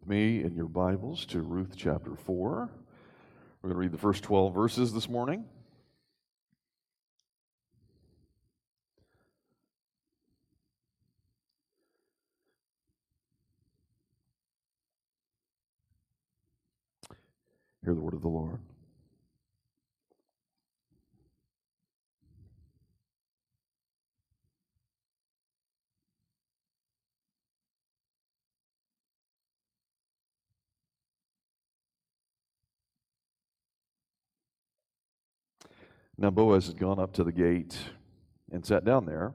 me in your Bibles to Ruth chapter 4. We're going to read the first 12 verses this morning. Hear the word of the Lord. Now Boaz had gone up to the gate and sat down there.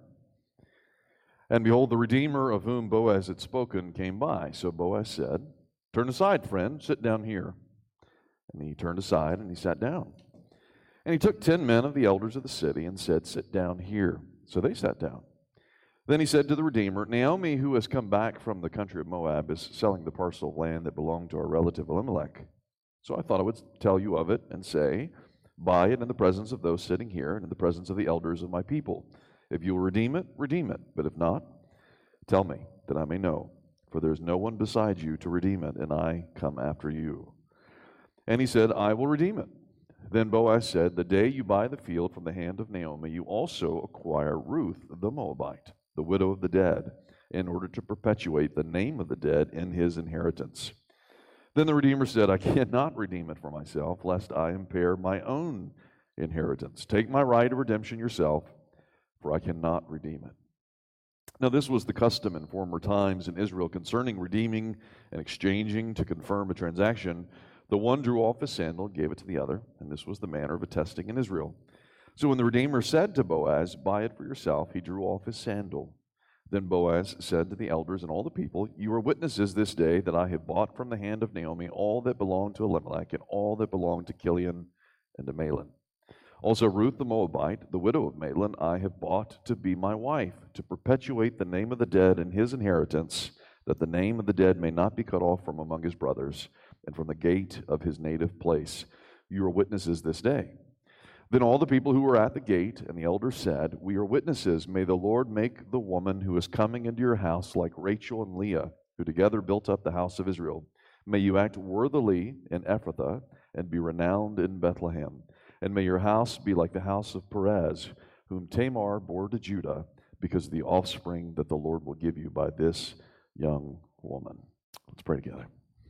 And behold, the Redeemer of whom Boaz had spoken came by. So Boaz said, "Turn aside, friend, sit down here." And he turned aside and he sat down. And he took 10 men of the elders of the city and said, "Sit down here." So they sat down. Then he said to the Redeemer, "Naomi, who has come back from the country of Moab, is selling the parcel of land that belonged to our relative Elimelech. So I thought I would tell you of it and say, buy it in the presence of those sitting here and in the presence of the elders of my people. If you will redeem it, redeem it. But if not, tell me, that I may know. For there is no one beside you to redeem it, and I come after you." And he said, "I will redeem it." Then Boaz said, "The day you buy the field from the hand of Naomi, you also acquire Ruth the Moabite, the widow of the dead, in order to perpetuate the name of the dead in his inheritance." Then the Redeemer said, "I cannot redeem it for myself, lest I impair my own inheritance. Take my right of redemption yourself, for I cannot redeem it." Now this was the custom in former times in Israel concerning redeeming and exchanging to confirm a transaction. The one drew off his sandal and gave it to the other, and this was the manner of attesting in Israel. So when the Redeemer said to Boaz, "Buy it for yourself," he drew off his sandal. Then Boaz said to the elders and all the people, "You are witnesses this day that I have bought from the hand of Naomi all that belonged to Elimelech and all that belonged to Chilion and to Mahlon. Also Ruth the Moabite, the widow of Mahlon, I have bought to be my wife, to perpetuate the name of the dead in his inheritance, that the name of the dead may not be cut off from among his brothers and from the gate of his native place. You are witnesses this day." Then all the people who were at the gate and the elders said, "We are witnesses. May the Lord make the woman who is coming into your house like Rachel and Leah, who together built up the house of Israel. May you act worthily in Ephrathah and be renowned in Bethlehem. And may your house be like the house of Perez, whom Tamar bore to Judah, because of the offspring that the Lord will give you by this young woman." Let's pray together.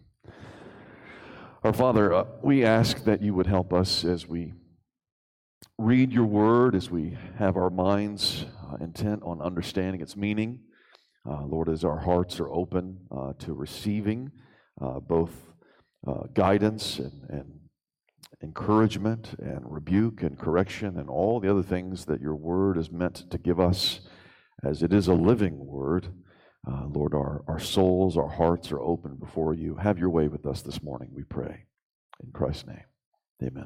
Our Father, we ask that you would help us as we read your word, as we have our minds intent on understanding its meaning. Lord, as our hearts are open to receiving both guidance and encouragement and rebuke and correction and all the other things that your word is meant to give us, as it is a living word. Lord, our souls, our hearts are open before you. Have your way with us this morning, we pray. In Christ's name, amen.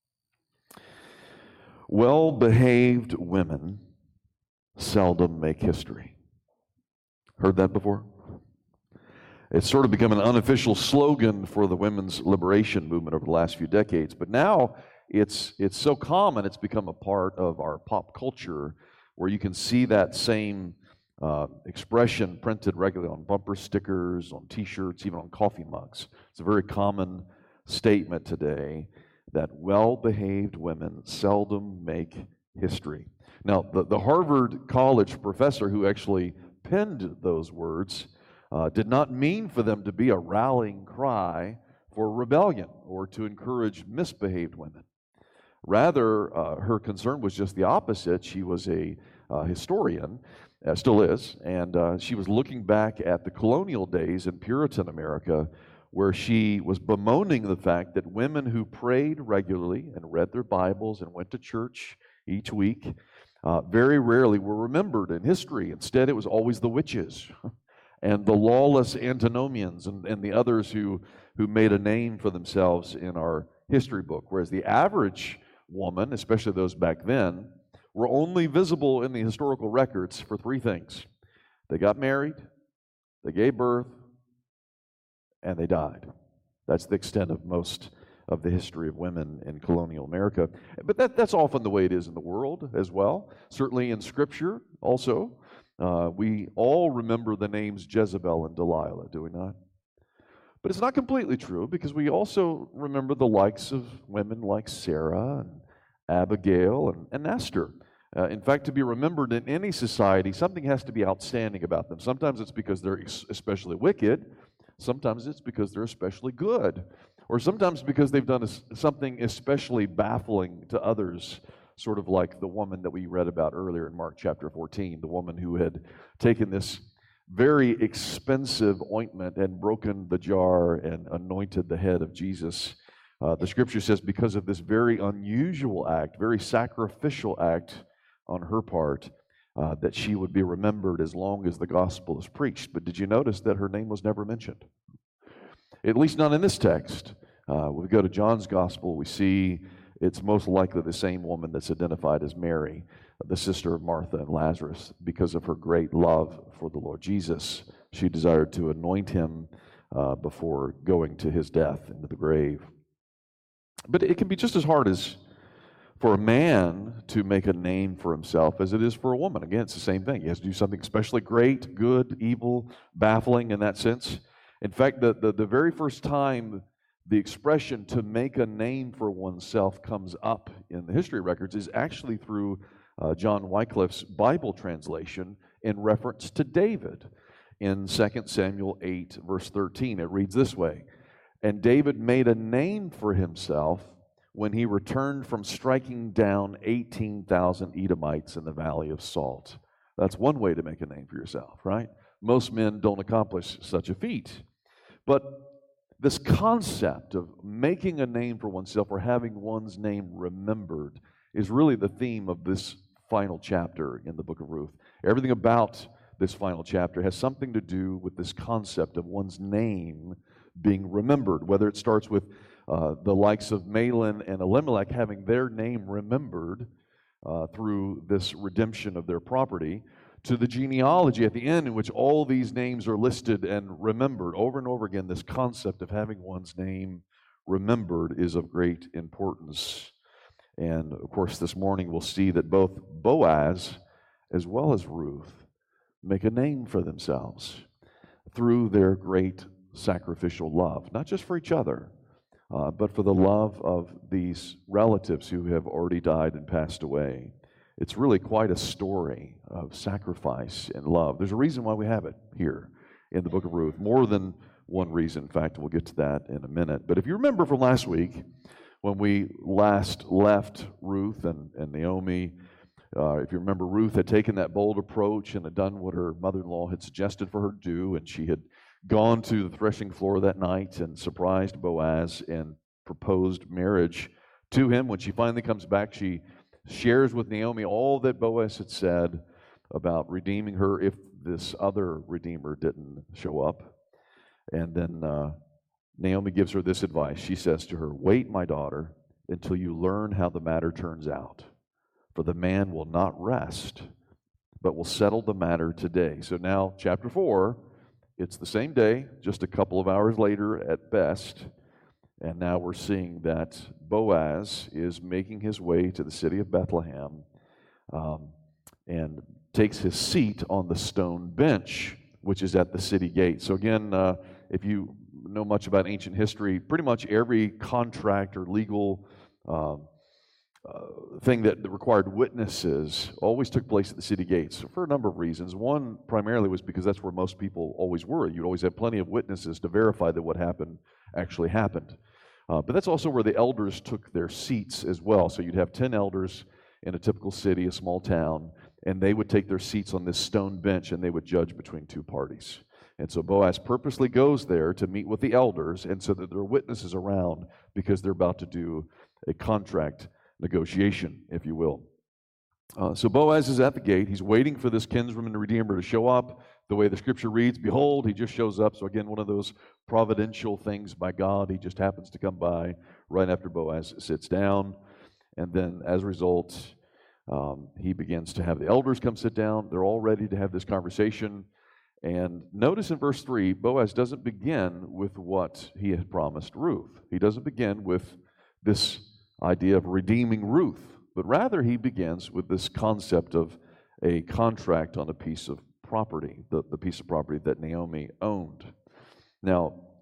Well-behaved women seldom make history. Heard that before? It's sort of become an unofficial slogan for the women's liberation movement over the last few decades. But now it's so common, it's become a part of our pop culture, where you can see that same expression printed regularly on bumper stickers, on T-shirts, even on coffee mugs. It's a very common statement today that well-behaved women seldom make history. Now, the Harvard College professor who actually penned those words did not mean for them to be a rallying cry for rebellion or to encourage misbehaved women. Rather, her concern was just the opposite. She was a historian, still is, and she was looking back at the colonial days in Puritan America, where she was bemoaning the fact that women who prayed regularly and read their Bibles and went to church each week very rarely were remembered in history. Instead, it was always the witches and the lawless antinomians and the others who made a name for themselves in our history book, whereas the average woman, especially those back then, were only visible in the historical records for three things. They got married, they gave birth, and they died. That's the extent of most of the history of women in colonial America. But that's often the way it is in the world as well. Certainly in Scripture also. We all remember the names Jezebel and Delilah, do we not? But it's not completely true, because we also remember the likes of women like Sarah and Abigail and Esther. In fact, to be remembered in any society, something has to be outstanding about them. Sometimes it's because they're especially wicked. Sometimes it's because they're especially good. Or sometimes because they've done something especially baffling to others, sort of like the woman that we read about earlier in Mark chapter 14, the woman who had taken this very expensive ointment and broken the jar and anointed the head of Jesus. The scripture says because of this very unusual act, very sacrificial act on her part, that she would be remembered as long as the gospel is preached. But did you notice that her name was never mentioned? At least not in this text. When we go to John's gospel, we see it's most likely the same woman that's identified as Mary, the sister of Martha and Lazarus. Because of her great love for the Lord Jesus, she desired to anoint him before going to his death into the grave. But it can be just as hard as for a man to make a name for himself as it is for a woman. Again, it's the same thing. He has to do something especially great, good, evil, baffling in that sense. In fact, the very first time the expression to make a name for oneself comes up in the history records is actually through John Wycliffe's Bible translation in reference to David. In 2 Samuel 8, verse 13, it reads this way, "And David made a name for himself when he returned from striking down 18,000 Edomites in the Valley of Salt." That's one way to make a name for yourself, right? Most men don't accomplish such a feat. But this concept of making a name for oneself or having one's name remembered is really the theme of this final chapter in the book of Ruth. Everything about this final chapter has something to do with this concept of one's name being remembered, whether it starts with the likes of Mahlon and Elimelech having their name remembered through this redemption of their property, to the genealogy at the end in which all these names are listed and remembered over and over again. This concept of having one's name remembered is of great importance. And of course, this morning we'll see that both Boaz as well as Ruth make a name for themselves through their great sacrificial love, not just for each other, but for the love of these relatives who have already died and passed away. It's really quite a story of sacrifice and love. There's a reason why we have it here in the book of Ruth, more than one reason. In fact, we'll get to that in a minute. But if you remember from last week, when we last left Ruth and Naomi, if you remember, Ruth had taken that bold approach and had done what her mother-in-law had suggested for her to do, and she had gone to the threshing floor that night and surprised Boaz and proposed marriage to him. When she finally comes back, she shares with Naomi all that Boaz had said about redeeming her if this other redeemer didn't show up. And then Naomi gives her this advice. She says to her, "Wait, my daughter, until you learn how the matter turns out. For the man will not rest, but will settle the matter today." So now, chapter 4, it's the same day, just a couple of hours later at best. And now we're seeing that Boaz is making his way to the city of Bethlehem and takes his seat on the stone bench, which is at the city gate. So again, if you know much about ancient history, pretty much every contract or legal thing that required witnesses always took place at the city gates for a number of reasons. One, primarily, was because that's where most people always were. You'd always have plenty of witnesses to verify that what happened actually happened. But that's also where the elders took their seats as well. So you'd have 10 elders in a typical city, a small town, and they would take their seats on this stone bench and they would judge between two parties. And so Boaz purposely goes there to meet with the elders and so that there are witnesses around because they're about to do a contract negotiation, if you will. So Boaz is at the gate. He's waiting for this kinsman and redeemer to show up. The way the scripture reads, behold, he just shows up. So again, one of those providential things by God. He just happens to come by right after Boaz sits down. And then as a result, he begins to have the elders come sit down. They're all ready to have this conversation. And notice in verse 3, Boaz doesn't begin with what he had promised Ruth. He doesn't begin with this idea of redeeming Ruth, but rather he begins with this concept of a contract on a piece of property, the piece of property that Naomi owned. Now,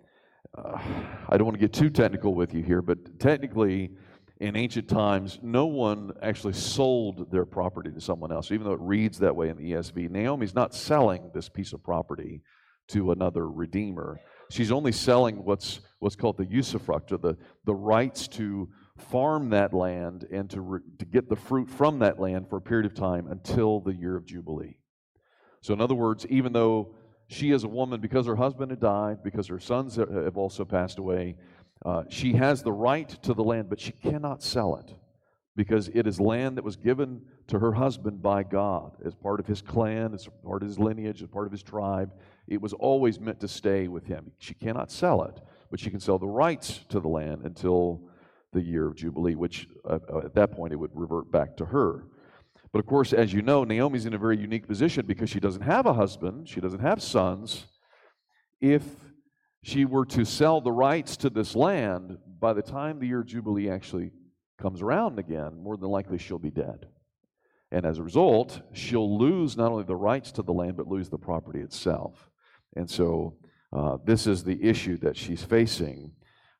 I don't want to get too technical with you here, but technically, in ancient times, no one actually sold their property to someone else, even though it reads that way in the ESV. Naomi's not selling this piece of property to another redeemer. She's only selling what's called the usufruct, or the rights to farm that land and to get the fruit from that land for a period of time until the year of Jubilee. So in other words, even though she as a woman, because her husband had died, because her sons have also passed away, she has the right to the land, but she cannot sell it because it is land that was given to her husband by God as part of his clan, as part of his lineage, as part of his tribe. It was always meant to stay with him. She cannot sell it, but she can sell the rights to the land until the year of Jubilee, which at that point it would revert back to her. But of course, as you know, Naomi's in a very unique position because she doesn't have a husband, she doesn't have sons. If she were to sell the rights to this land, by the time the year of Jubilee actually comes around again, more than likely she'll be dead. And as a result, she'll lose not only the rights to the land, but lose the property itself. And so this is the issue that she's facing.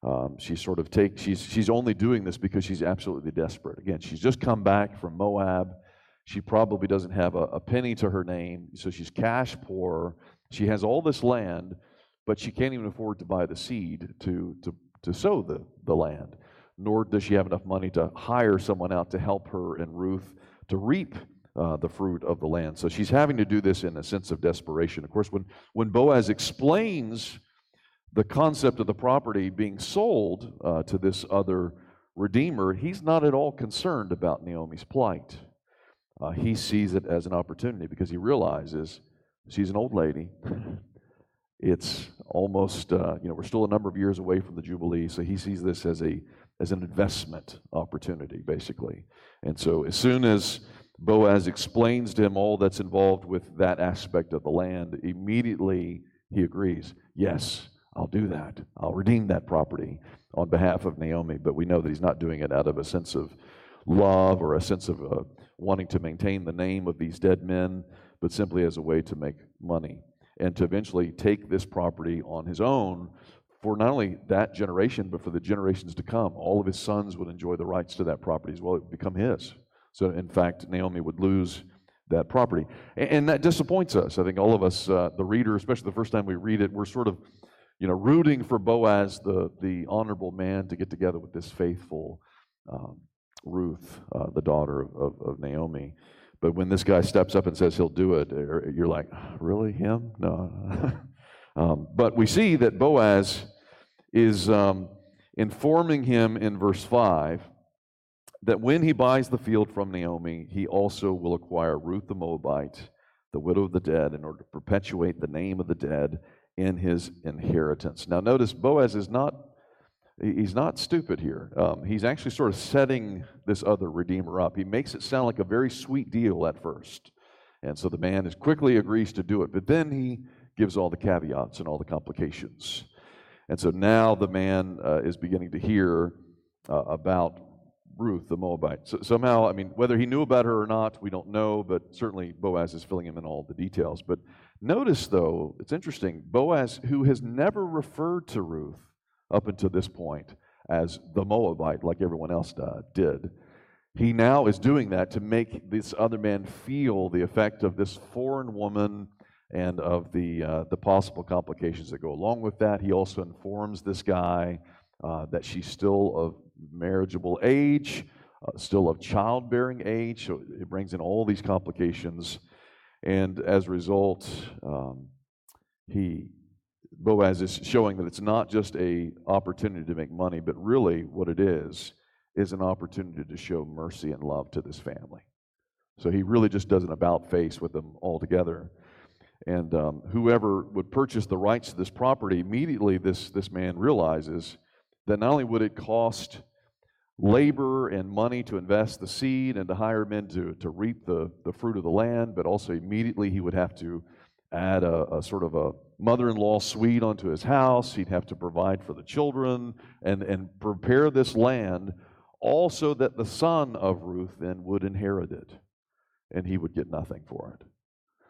She's only doing this because she's absolutely desperate. Again, she's just come back from Moab. She probably doesn't have a penny to her name, so she's cash poor. She has all this land, but she can't even afford to buy the seed to sow the land, nor does she have enough money to hire someone out to help her and Ruth to reap the fruit of the land. So she's having to do this in a sense of desperation. Of course, when Boaz explains the concept of the property being sold to this other redeemer, he's not at all concerned about Naomi's plight. He sees it as an opportunity because he realizes she's an old lady. It's almost, we're still a number of years away from the Jubilee, so he sees this as an investment opportunity, basically. And so as soon as Boaz explains to him all that's involved with that aspect of the land, immediately he agrees, yes, I'll do that. I'll redeem that property on behalf of Naomi. But we know that he's not doing it out of a sense of love or a sense of wanting to maintain the name of these dead men, but simply as a way to make money and to eventually take this property on his own for not only that generation, but for the generations to come. All of his sons would enjoy the rights to that property as well. It would become his. So, in fact, Naomi would lose that property. And that disappoints us. I think all of us, the reader, especially the first time we read it, we're sort of rooting for Boaz, the honorable man, to get together with this faithful Ruth, the daughter of Naomi. But when this guy steps up and says he'll do it, you're like, really, him? No. But we see that Boaz is informing him in verse 5 that when he buys the field from Naomi, he also will acquire Ruth the Moabite, the widow of the dead, in order to perpetuate the name of the dead in his inheritance. Now notice Boaz is he's not stupid here. He's actually sort of setting this other redeemer up. He makes it sound like a very sweet deal at first. And so the man quickly agrees to do it, but then he gives all the caveats and all the complications. And so now the man is beginning to hear about Ruth the Moabite. So somehow, whether he knew about her or not, we don't know, but certainly Boaz is filling him in all the details. But notice, though, it's interesting, Boaz, who has never referred to Ruth up until this point as the Moabite, like everyone else did, he now is doing that to make this other man feel the effect of this foreign woman and of the possible complications that go along with that. He also informs this guy that she's still of marriageable age, still of childbearing age, so it brings in all these complications. And as a result, Boaz is showing that it's not just an opportunity to make money, but really what it is an opportunity to show mercy and love to this family. So he really just does an about-face with them altogether. And whoever would purchase the rights to this property, immediately this man realizes that not only would it cost labor and money to invest the seed and to hire men to reap the fruit of the land, but also immediately he would have to add a sort of a mother-in-law suite onto his house. He'd have to provide for the children and prepare this land also that the son of Ruth then would inherit it, and he would get nothing for it.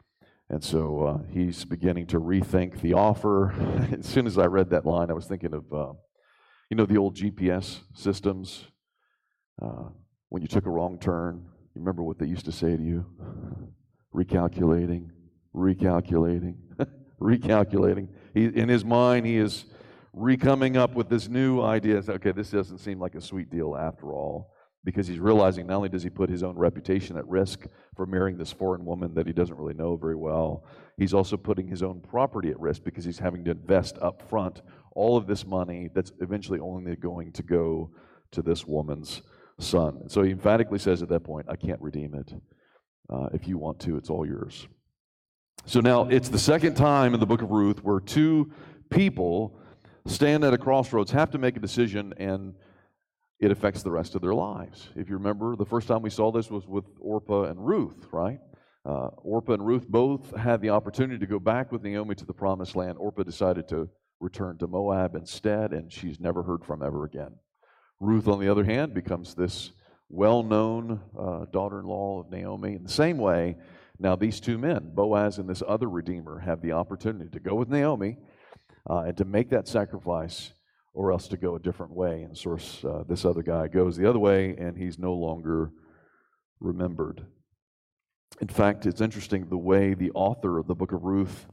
And so he's beginning to rethink the offer. As soon as I read that line, I was thinking of, the old GPS systems. When you took a wrong turn, you remember what they used to say to you? Recalculating, recalculating, recalculating. In his mind, he is coming up with this new idea. Okay, this doesn't seem like a sweet deal after all, because he's realizing not only does he put his own reputation at risk for marrying this foreign woman that he doesn't really know very well, he's also putting his own property at risk because he's having to invest up front all of this money that's eventually only going to go to this woman's son. And so he emphatically says at that point, I can't redeem it. If you want to, it's all yours. So now it's the second time in the book of Ruth where two people stand at a crossroads, have to make a decision, and it affects the rest of their lives. If you remember, the first time we saw this was with Orpah and Ruth, right? Orpah and Ruth both had the opportunity to go back with Naomi to the promised land. Orpah decided to return to Moab instead, and she's never heard from ever again. Ruth, on the other hand, becomes this well-known daughter-in-law of Naomi. In the same way, now these two men, Boaz and this other redeemer, have the opportunity to go with Naomi and to make that sacrifice, or else to go a different way. And of course, this other guy goes the other way, and he's no longer remembered. In fact, it's interesting the way the author of the book of Ruth,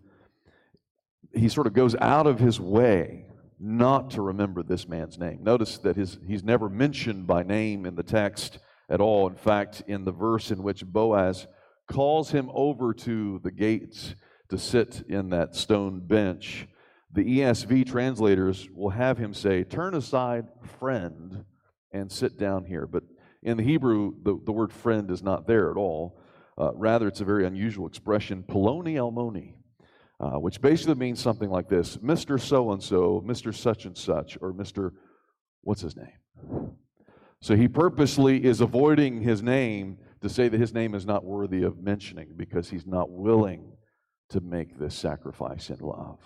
he sort of goes out of his way not to remember this man's name. Notice that he's never mentioned by name in the text at all. In fact, in the verse in which Boaz calls him over to the gates to sit in that stone bench, the ESV translators will have him say, "Turn aside, friend, and sit down here." But in the Hebrew, the word friend is not there at all. Rather, it's a very unusual expression, Poloni Almoni, which basically means something like this: Mr. So-and-so, Mr. Such-and-such, or Mr. What's his name? So he purposely is avoiding his name to say that his name is not worthy of mentioning because he's not willing to make this sacrifice in love.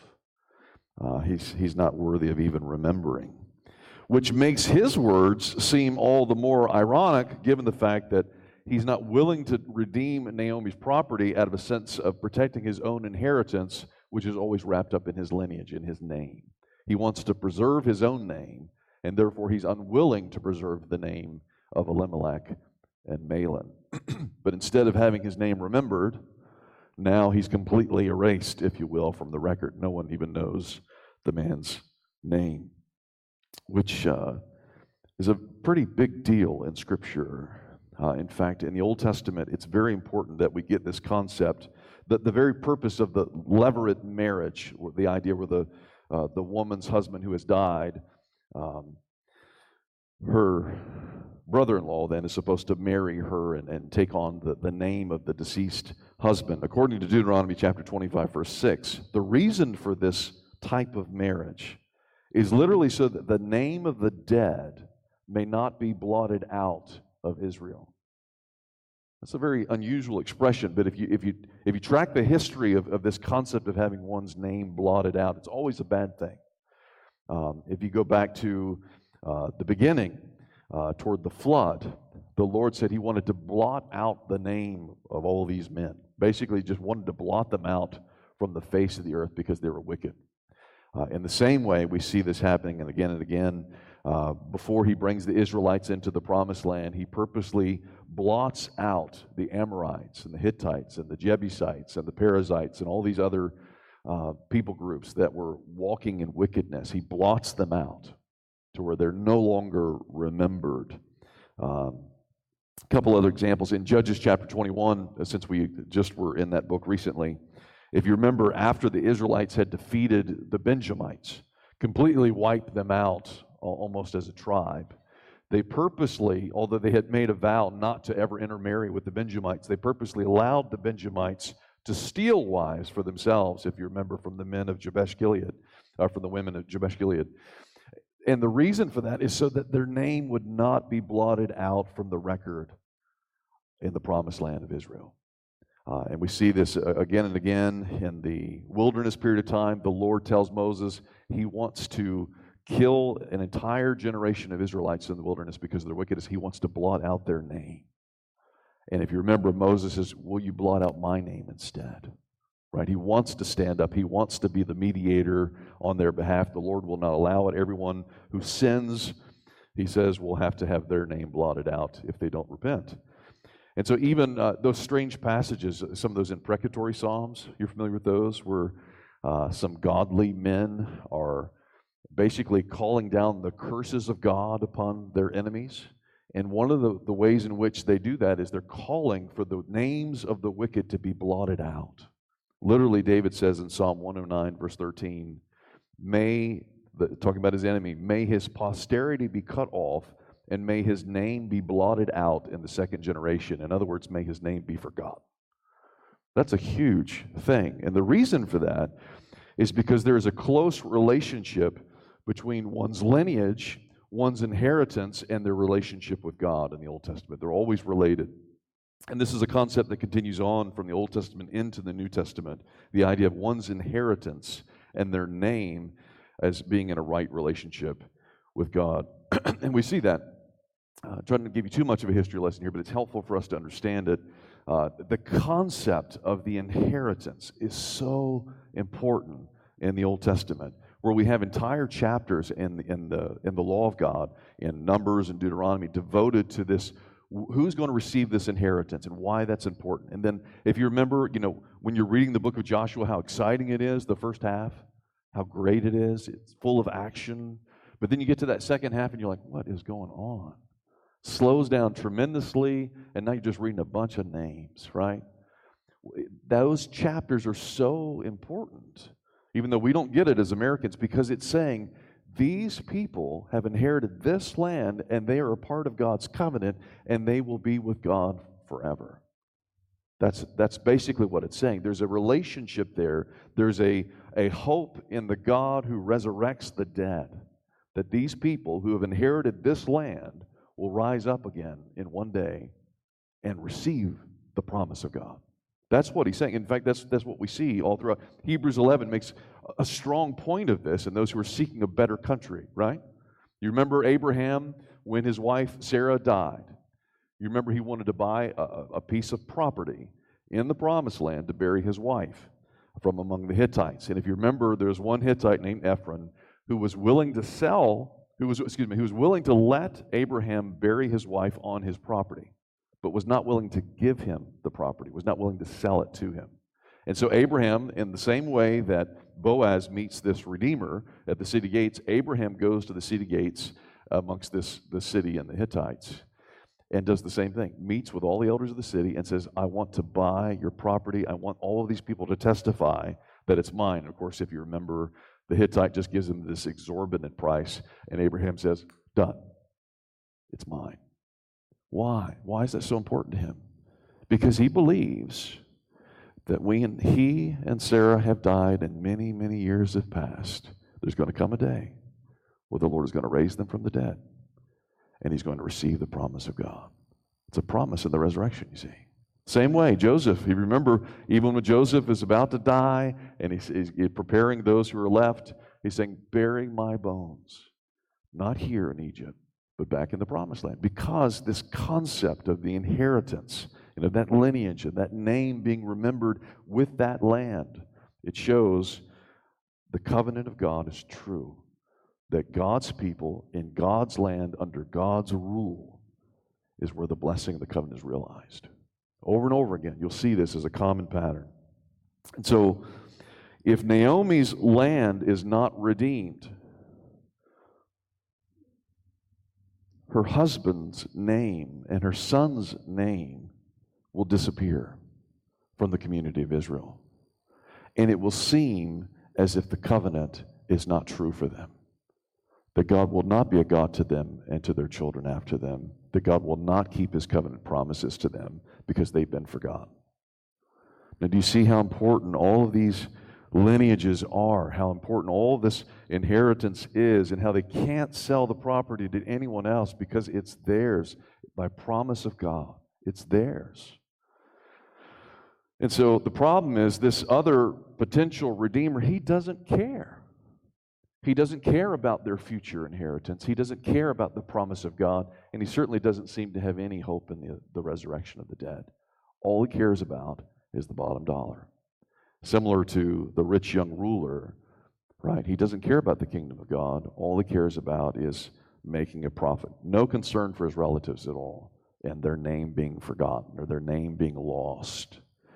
He's not worthy of even remembering, which makes his words seem all the more ironic given the fact that he's not willing to redeem Naomi's property out of a sense of protecting his own inheritance, which is always wrapped up in his lineage, in his name. He wants to preserve his own name, and therefore he's unwilling to preserve the name of Elimelech and Mahlon. But instead of having his name remembered, now he's completely erased, if you will, from the record. No one even knows the man's name, which is a pretty big deal in Scripture. In fact, in the Old Testament, it's very important that we get this concept that the very purpose of the levirate marriage, or the idea where the woman's husband who has died, her brother-in-law then is supposed to marry her and take on the name of the deceased husband. According to Deuteronomy chapter 25, verse 6, the reason for this type of marriage is literally so that the name of the dead may not be blotted out of Israel. That's a very unusual expression, but if you track the history of this concept of having one's name blotted out, it's always a bad thing. If you go back to the beginning, toward the flood, the Lord said He wanted to blot out the name of all these men. Basically, just wanted to blot them out from the face of the earth because they were wicked. In the same way, we see this happening and again. Before He brings the Israelites into the promised land, He purposely blots out the Amorites and the Hittites and the Jebusites and the Perizzites and all these other people groups that were walking in wickedness. He blots them out to where they're no longer remembered. A couple other examples in Judges chapter 21, since we just were in that book recently. If you remember, after the Israelites had defeated the Benjamites, completely wiped them out almost as a tribe, they purposely, although they had made a vow not to ever intermarry with the Benjamites, they purposely allowed the Benjamites to steal wives for themselves, if you remember, from the men of Jabesh Gilead, or from the women of Jabesh Gilead. And the reason for that is so that their name would not be blotted out from the record in the promised land of Israel. And we see this again and again in the wilderness period of time. The Lord tells Moses He wants to kill an entire generation of Israelites in the wilderness because of their wickedness. He wants to blot out their name. And if you remember, Moses says, "Will you blot out my name instead?" right? He wants to stand up. He wants to be the mediator on their behalf. The Lord will not allow it. Everyone who sins, he says, will have to have their name blotted out if they don't repent. And so even those strange passages, some of those imprecatory psalms, you're familiar with those, where some godly men are basically calling down the curses of God upon their enemies. And one of the ways in which they do that is they're calling for the names of the wicked to be blotted out. Literally, David says in Psalm 109, verse 13, talking about his enemy, may his posterity be cut off, and may his name be blotted out in the second generation. In other words, may his name be forgotten. That's a huge thing. And the reason for that is because there is a close relationship between one's lineage, one's inheritance, and their relationship with God in the Old Testament. They're always related. And this is a concept that continues on from the Old Testament into the New Testament, the idea of one's inheritance and their name as being in a right relationship with God. And we see that. I'm trying to give you too much of a history lesson here, but it's helpful for us to understand it. The concept of the inheritance is so important in the Old Testament, where we have entire chapters in the law of God, in Numbers and Deuteronomy, devoted to this. Who's going to receive this inheritance and why that's important? And then, if you remember, when you're reading the book of Joshua, how exciting it is, the first half, how great it is. It's full of action. But then you get to that second half and you're like, what is going on? Slows down tremendously, and now you're just reading a bunch of names, right? Those chapters are so important, even though we don't get it as Americans, because it's saying these people have inherited this land and they are a part of God's covenant and they will be with God forever. That's basically what it's saying. There's a relationship there. There's a hope in the God who resurrects the dead, that these people who have inherited this land will rise up again in one day and receive the promise of God. That's what he's saying. In fact, that's what we see all throughout. Hebrews 11 makes a strong point of this, and those who are seeking a better country, right? You remember Abraham when his wife Sarah died. You remember he wanted to buy a piece of property in the promised land to bury his wife from among the Hittites. And if you remember, there's one Hittite named Ephron who was willing to who was willing to let Abraham bury his wife on his property, but was not willing to give him the property, was not willing to sell it to him. And so Abraham, in the same way that Boaz meets this Redeemer at the city gates, Abraham goes to the city gates amongst the city and the Hittites and does the same thing, meets with all the elders of the city and says, I want to buy your property. I want all of these people to testify that it's mine. And of course, if you remember, the Hittite just gives him this exorbitant price, and Abraham says, done. It's mine. Why? Why is that so important to him? Because he believes that when he and Sarah have died and many, many years have passed, there's going to come a day where the Lord is going to raise them from the dead, and he's going to receive the promise of God. It's a promise in the resurrection, you see. Same way, Joseph. You remember, even when Joseph is about to die and he's preparing those who are left, he's saying, bury my bones, not here in Egypt, but back in the promised land. Because this concept of the inheritance, that lineage and that name being remembered with that land, it shows the covenant of God is true. That God's people in God's land under God's rule is where the blessing of the covenant is realized. Over and over again, you'll see this as a common pattern. And so, if Naomi's land is not redeemed, her husband's name and her son's name will disappear from the community of Israel. And it will seem as if the covenant is not true for them. That God will not be a God to them and to their children after them. That God will not keep his covenant promises to them because they've been forgotten. Now, do you see how important all of these lineages are, how important all this inheritance is, and how they can't sell the property to anyone else because it's theirs by promise of God. It's theirs. And so the problem is this other potential redeemer, he doesn't care. He doesn't care about their future inheritance. He doesn't care about the promise of God, and he certainly doesn't seem to have any hope in the resurrection of the dead. All he cares about is the bottom dollar. Similar to the rich young ruler, right? He doesn't care about the kingdom of God. All he cares about is making a profit. No concern for his relatives at all, and their name being forgotten or their name being lost.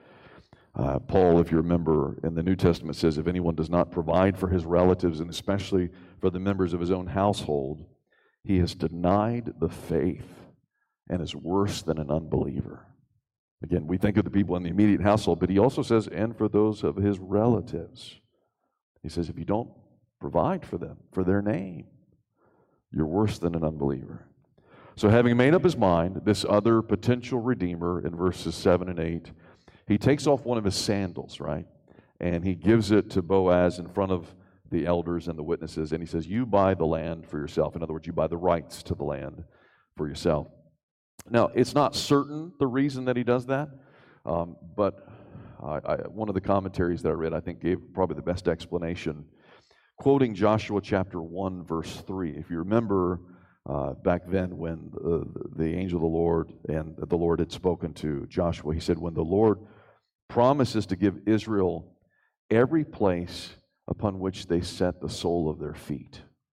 Paul, if you remember, in the New Testament says, if anyone does not provide for his relatives, and especially for the members of his own household, he has denied the faith and is worse than an unbeliever. Again, we think of the people in the immediate household, but he also says, and for those of his relatives. He says, if you don't provide for them, for their name, you're worse than an unbeliever. So having made up his mind, this other potential redeemer in verses 7 and 8, he takes off one of his sandals, right? And he gives it to Boaz in front of the elders and the witnesses, and he says, you buy the land for yourself. In other words, you buy the rights to the land for yourself. Now, it's not certain the reason that he does that, but one of the commentaries that I read, I think, gave probably the best explanation, quoting Joshua chapter 1, verse 3. If you remember back then when the angel of the Lord and the Lord had spoken to Joshua, he said, when the Lord promises to give Israel every place upon which they set the sole of their feet.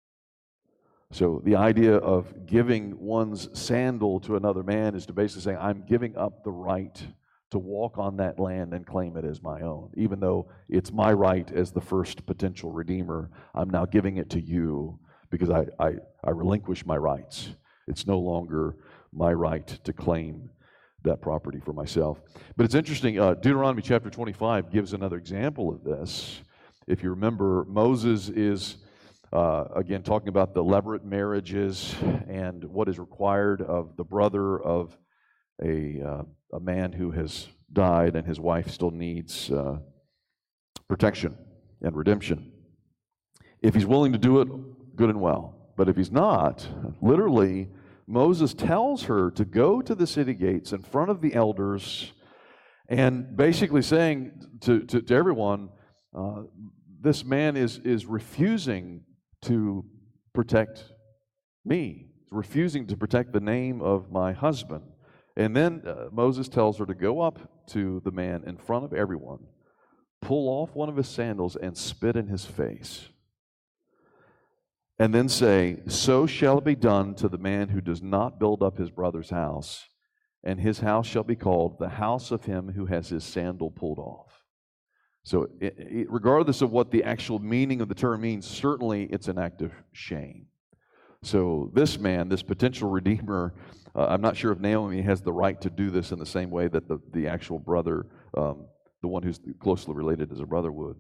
So the idea of giving one's sandal to another man is to basically say, I'm giving up the right to walk on that land and claim it as my own. Even though it's my right as the first potential redeemer, I'm now giving it to you because I relinquish my rights. It's no longer my right to claim that property for myself. But it's interesting, Deuteronomy chapter 25 gives another example of this. If you remember, Moses is again, talking about the levirate marriages and what is required of the brother of a man who has died and his wife still needs protection and redemption. If he's willing to do it, good and well. But if he's not, literally, Moses tells her to go to the city gates in front of the elders and basically saying to everyone, this man is refusing to protect me, refusing to protect the name of my husband. And then Moses tells her to go up to the man in front of everyone, pull off one of his sandals and spit in his face. And then say, so shall it be done to the man who does not build up his brother's house, and his house shall be called the house of him who has his sandal pulled off. So regardless of what the actual meaning of the term means, certainly it's an act of shame. So this man, this potential redeemer, I'm not sure if Naomi has the right to do this in the same way that the actual brother, the one who's closely related as a brother would.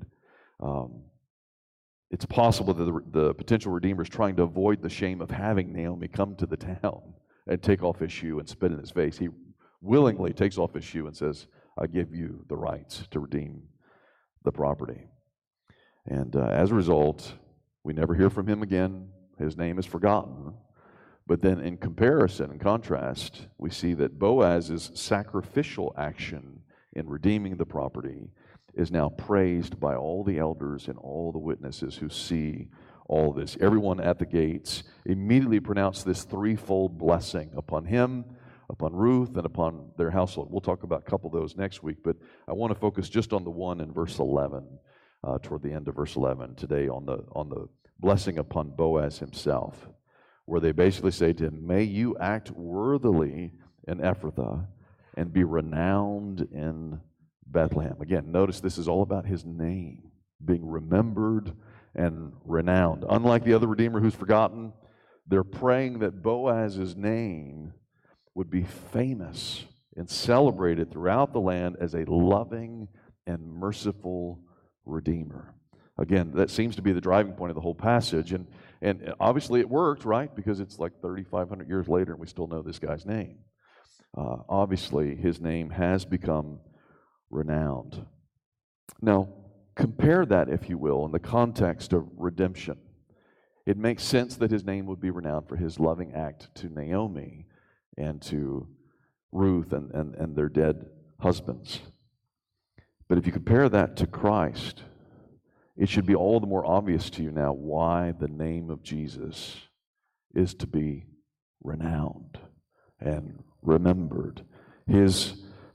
It's possible that the potential redeemer is trying to avoid the shame of having Naomi come to the town and take off his shoe and spit in his face. He willingly takes off his shoe and says, I give you the rights to redeem the property. And as a result, we never hear from him again. His name is forgotten. But then in comparison, in contrast, we see that Boaz's sacrificial action in redeeming the property is now praised by all the elders and all the witnesses who see all this. Everyone at the gates immediately pronounced this threefold blessing upon him, upon Ruth, and upon their household. We'll talk about a couple of those next week, but I want to focus just on the one in verse 11, toward the end of verse 11 today, on the blessing upon Boaz himself, where they basically say to him, may you act worthily in Ephrathah and be renowned in Bethlehem. Again, notice this is all about his name being remembered and renowned. Unlike the other redeemer who's forgotten, they're praying that Boaz's name would be famous and celebrated throughout the land as a loving and merciful redeemer. Again, that seems to be the driving point of the whole passage, and obviously it worked, right? Because it's like 3,500 years later and we still know this guy's name. Obviously, his name has become renowned. Now, compare that, if you will, in the context of redemption. It makes sense that his name would be renowned for his loving act to Naomi and to Ruth and their dead husbands. But if you compare that to Christ, it should be all the more obvious to you now why the name of Jesus is to be renowned and remembered. His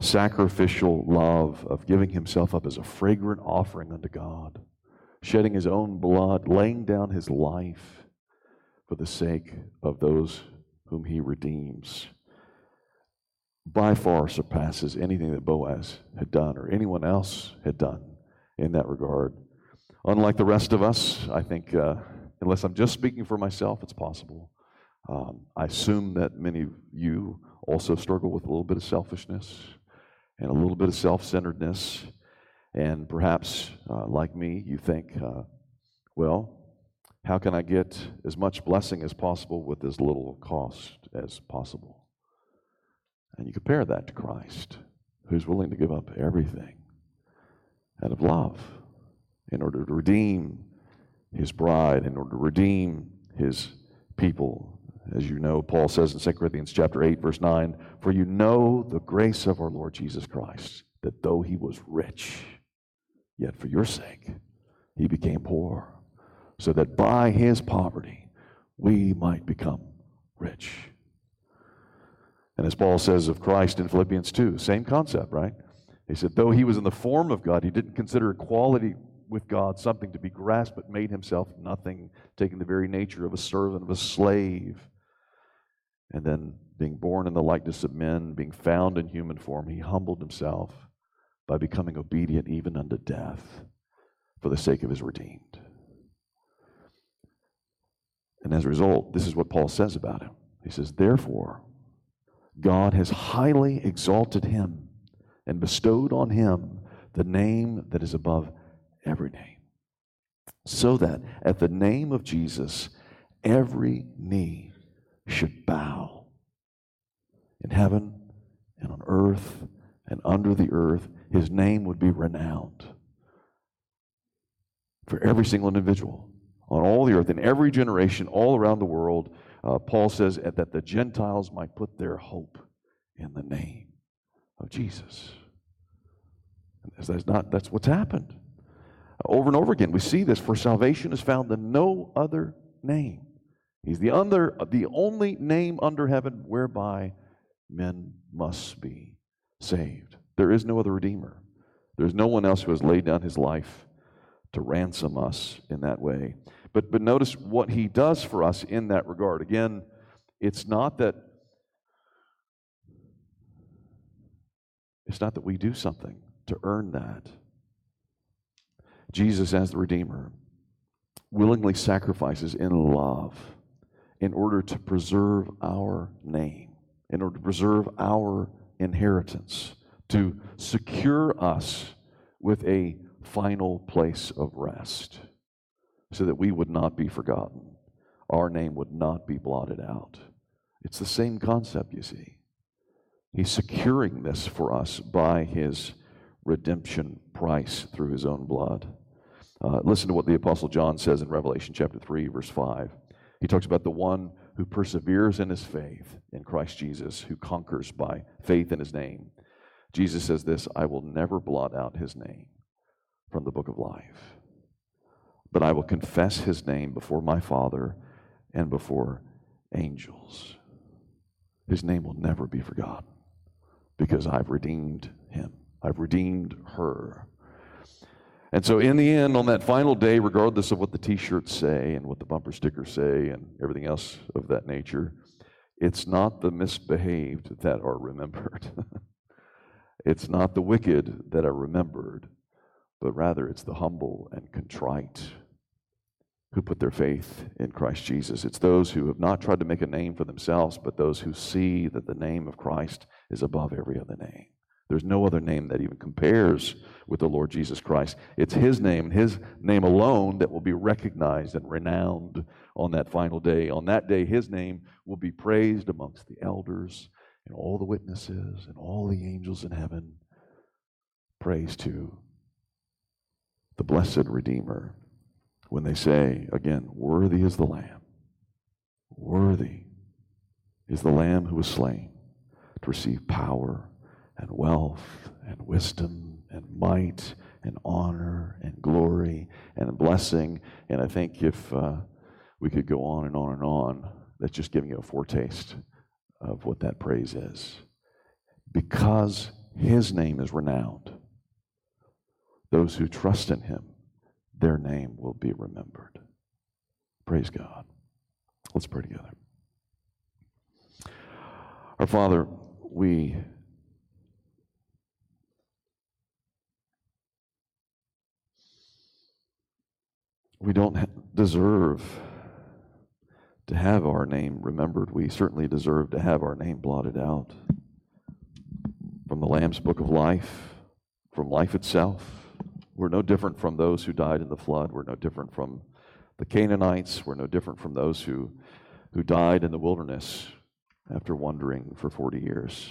sacrificial love of giving himself up as a fragrant offering unto God, shedding his own blood, laying down his life for the sake of those whom he redeems, by far surpasses anything that Boaz had done or anyone else had done in that regard. Unlike the rest of us, I think, unless I'm just speaking for myself, it's possible. I assume that many of you also struggle with a little bit of selfishness and a little bit of self-centeredness. And perhaps, like me, you think, well, how can I get as much blessing as possible with as little cost as possible? And you compare that to Christ, who's willing to give up everything out of love in order to redeem his bride, in order to redeem his people. As you know, Paul says in 2 Corinthians chapter 8, verse 9, "For you know the grace of our Lord Jesus Christ, that though he was rich, yet for your sake he became poor, so that by his poverty we might become rich." And as Paul says of Christ in Philippians 2, same concept, right? He said, though he was in the form of God, he didn't consider equality with God something to be grasped, but made himself nothing, taking the very nature of a servant, of a slave. And then being born in the likeness of men, being found in human form, he humbled himself by becoming obedient even unto death for the sake of his redeemed. And as a result, this is what Paul says about him. He says, therefore, God has highly exalted him and bestowed on him the name that is above every name, so that at the name of Jesus, every knee should bow in heaven and on earth and under the earth. His name would be renowned for every single individual on all the earth, in every generation, all around the world. Paul says that the Gentiles might put their hope in the name of Jesus. That's what's happened. Over and over again, we see this. For salvation is found in no other name. He's the only name under heaven whereby men must be saved. There is no other Redeemer. There's no one else who has laid down his life to ransom us in that way. But notice what he does for us in that regard. Again, it's not that we do something to earn that. Jesus, as the Redeemer, willingly sacrifices in love in order to preserve our name, in order to preserve our inheritance, to secure us with a final place of rest, so that we would not be forgotten. Our name would not be blotted out. It's the same concept, you see. He's securing this for us by his redemption price through his own blood. Listen to what the Apostle John says in Revelation chapter 3, verse 5. He talks about the one who perseveres in his faith in Christ Jesus, who conquers by faith in his name. Jesus says this, I will never blot out his name from the book of life, but I will confess his name before my Father and before angels. His name will never be forgotten because I've redeemed him. I've redeemed her. And so in the end, on that final day, regardless of what the t-shirts say and what the bumper stickers say and everything else of that nature, it's not the misbehaved that are remembered. It's not the wicked that are remembered, but rather it's the humble and contrite who put their faith in Christ Jesus. It's those who have not tried to make a name for themselves, but those who see that the name of Christ is above every other name. There's no other name that even compares with the Lord Jesus Christ. It's his name alone, that will be recognized and renowned on that final day. On that day, his name will be praised amongst the elders and all the witnesses and all the angels in heaven. Praise to the blessed Redeemer when they say, again, worthy is the Lamb. Worthy is the Lamb who was slain to receive power and wealth and wisdom and might and honor and glory and blessing. And I think if we could go on and on and on, that's just giving you a foretaste of what that praise is. Because His name is renowned. Those who trust in Him, their name will be remembered. Praise God. Let's pray together. Our Father, we don't deserve to have our name remembered. We certainly deserve to have our name blotted out from the Lamb's Book of Life, from life itself. We're no different from those who died in the flood. We're no different from the Canaanites. We're no different from those who died in the wilderness after wandering for 40 years.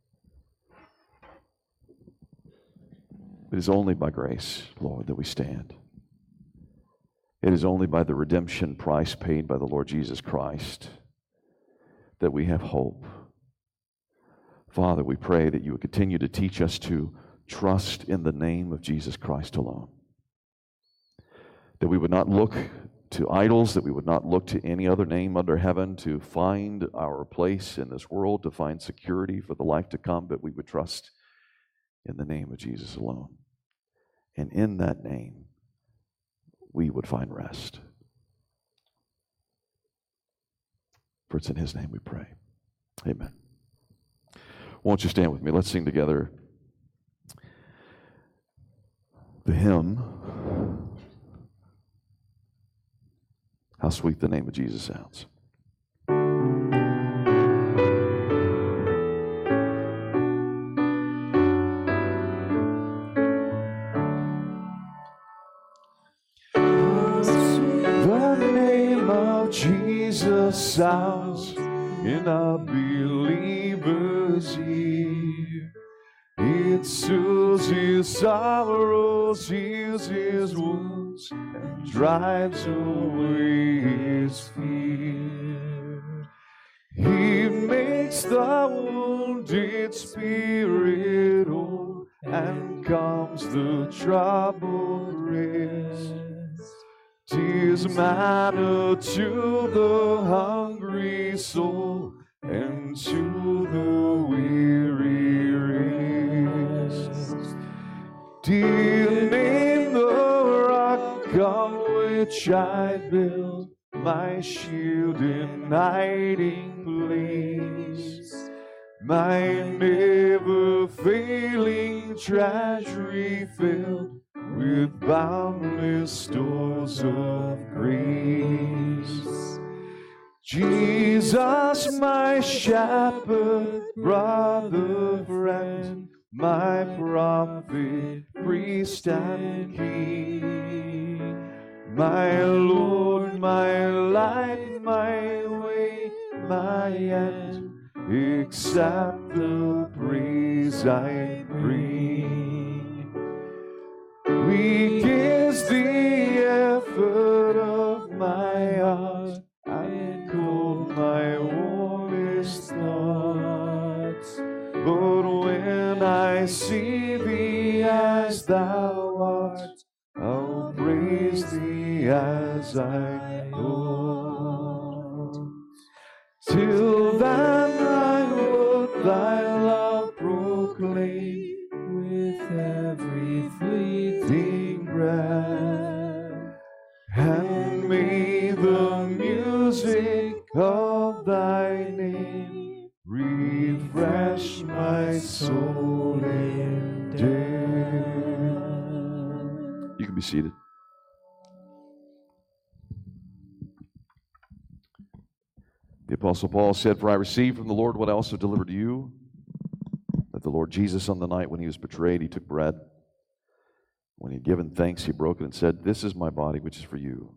It is only by grace, Lord, that we stand. It is only by the redemption price paid by the Lord Jesus Christ that we have hope. Father, we pray that you would continue to teach us to trust in the name of Jesus Christ alone. That we would not look to idols, that we would not look to any other name under heaven to find our place in this world, to find security for the life to come, but we would trust in the name of Jesus alone. And in that name, we would find rest. For it's in His name we pray. Amen. Won't you stand with me? Let's sing together the hymn, How Sweet the Name of Jesus Sounds. Jesus sounds in a believer's ear. It soothes his sorrows, heals his wounds, and drives away his fear. He makes the wounded spirit whole and calms the troubled rest. 'Tis manna to the hungry soul and to the weary rest. Dear name the rock on which I build my shield and hiding place, my never failing treasury filled with boundless stores of grace. Jesus, my shepherd, brother, friend, my prophet, priest, and king, my Lord, my life, my way, my end, accept the praise I bring. Weak is the effort of my heart, and cold my warmest thoughts. But when I see thee as thou art, I'll praise thee as I ought. Till then I would thy love proclaim with every fleeting breath, and may the music of thy name refresh my soul in death. You can be seated. The Apostle Paul said, "For I received from the Lord what I also delivered to you, that the Lord Jesus, on the night when he was betrayed, he took bread. When he had given thanks, he broke it and said, 'This is my body, which is for you.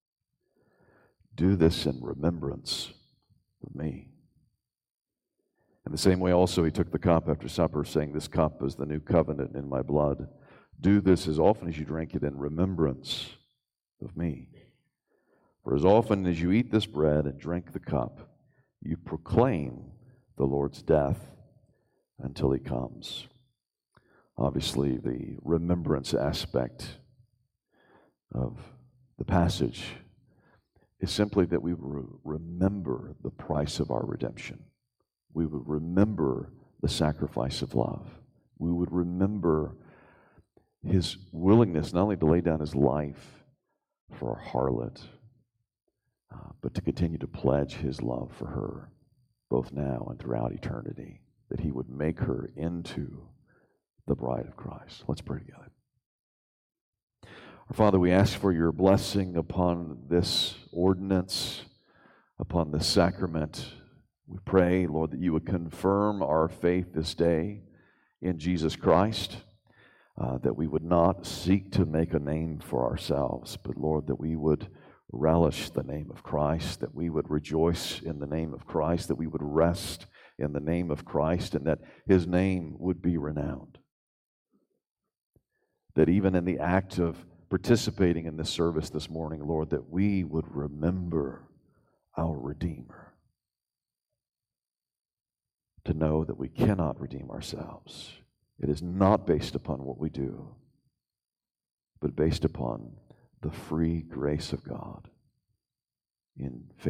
Do this in remembrance of me.' In the same way also he took the cup after supper, saying, 'This cup is the new covenant in my blood. Do this as often as you drink it in remembrance of me. For as often as you eat this bread and drink the cup, you proclaim the Lord's death until he comes." Obviously, the remembrance aspect of the passage is simply that we remember the price of our redemption. We would remember the sacrifice of love. We would remember his willingness not only to lay down his life for a harlot, but to continue to pledge his love for her, both now and throughout eternity, that he would make her into the bride of Christ. Let's pray together. Our Father, we ask for your blessing upon this ordinance, upon this sacrament. We pray, Lord, that you would confirm our faith this day in Jesus Christ, that we would not seek to make a name for ourselves, but, Lord, that we would relish the name of Christ, that we would rejoice in the name of Christ, that we would rest in the name of Christ, and that his name would be renowned. That even in the act of participating in this service this morning, Lord, that we would remember our Redeemer, to know that we cannot redeem ourselves. It is not based upon what we do, but based upon the free grace of God in faith.